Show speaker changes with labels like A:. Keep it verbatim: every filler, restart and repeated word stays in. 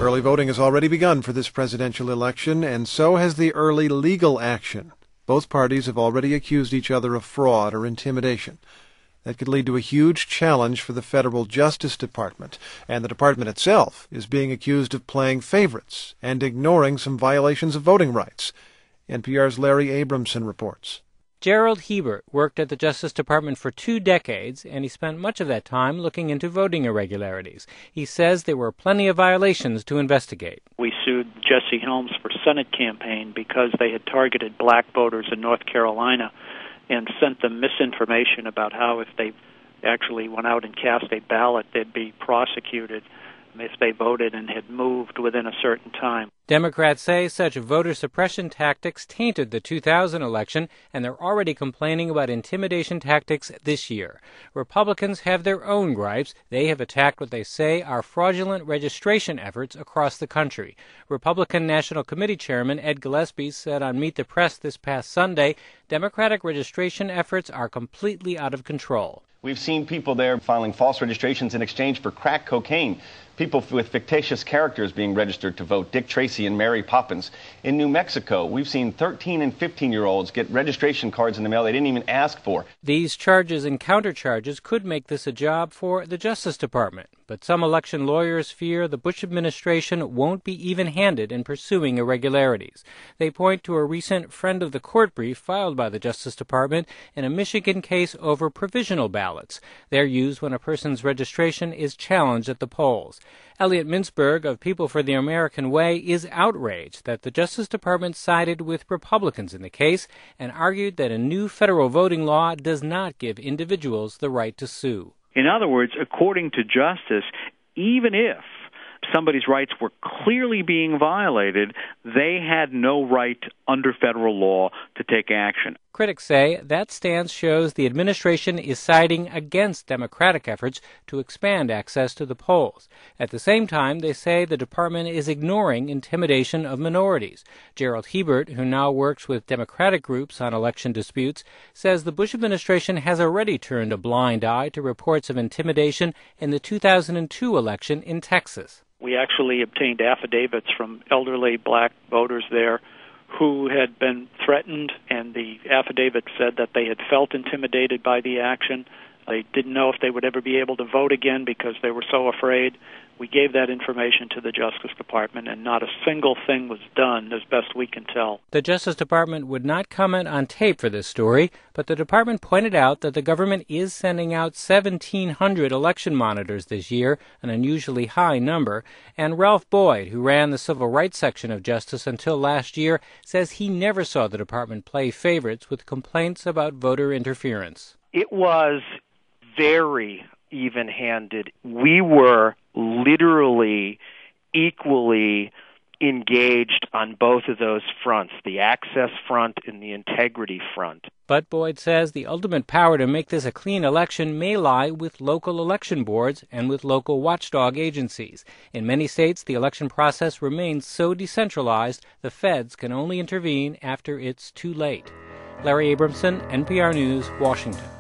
A: Early voting has already begun for this presidential election, and so has the early legal action. Both parties have already accused each other of fraud or intimidation. That could lead to a huge challenge for the federal Justice Department, and the department itself is being accused of playing favorites and ignoring some violations of voting rights. N P R's Larry Abramson reports.
B: Gerald Hebert worked at the Justice Department for two decades, and he spent much of that time looking into voting irregularities. He says there were plenty of violations to investigate.
C: We sued Jesse Helms for Senate campaign because they had targeted black voters in North Carolina and sent them misinformation about how if they actually went out and cast a ballot, they'd be prosecuted if they voted and had moved within a certain time.
B: Democrats say such voter suppression tactics tainted the two thousand election, and they're already complaining about intimidation tactics this year. Republicans have their own gripes. They have attacked what they say are fraudulent registration efforts across the country. Republican National Committee Chairman Ed Gillespie said on Meet the Press this past Sunday, Democratic registration efforts are completely out of control.
D: We've seen people there filing false registrations in exchange for crack cocaine. People with fictitious characters being registered to vote, Dick Tracy and Mary Poppins. In New Mexico, we've seen thirteen and fifteen-year-olds get registration cards in the mail they didn't even ask for.
B: These charges and countercharges could make this a job for the Justice Department, but some election lawyers fear the Bush administration won't be even-handed in pursuing irregularities. They point to a recent friend of the court brief filed by the Justice Department in a Michigan case over provisional ballots. They're used when a person's registration is challenged at the polls. Elliot Mintzberg of People for the American Way is outraged that the Justice Department sided with Republicans in the case and argued that a new federal voting law does not give individuals the right to sue.
E: In other words, according to Justice, even if somebody's rights were clearly being violated, they had no right under federal law to take action.
B: Critics say that stance shows the administration is siding against Democratic efforts to expand access to the polls. At the same time, they say the department is ignoring intimidation of minorities. Gerald Hebert, who now works with Democratic groups on election disputes, says the Bush administration has already turned a blind eye to reports of intimidation in the two thousand two election in Texas.
C: We actually obtained affidavits from elderly black voters there who had been threatened, and the affidavit said that they had felt intimidated by the action. They didn't know if they would ever be able to vote again because they were so afraid. We gave that information to the Justice Department, and not a single thing was done, as best we can tell.
B: The Justice Department would not comment on tape for this story, but the department pointed out that the government is sending out seventeen hundred election monitors this year, an unusually high number, and Ralph Boyd, who ran the Civil Rights section of Justice until last year, says he never saw the department play favorites with complaints about voter interference.
F: It was very even-handed. We were literally equally engaged on both of those fronts, the access front and the integrity front.
B: But Boyd says the ultimate power to make this a clean election may lie with local election boards and with local watchdog agencies. In many states, the election process remains so decentralized, the feds can only intervene after it's too late. Larry Abramson, N P R News, Washington.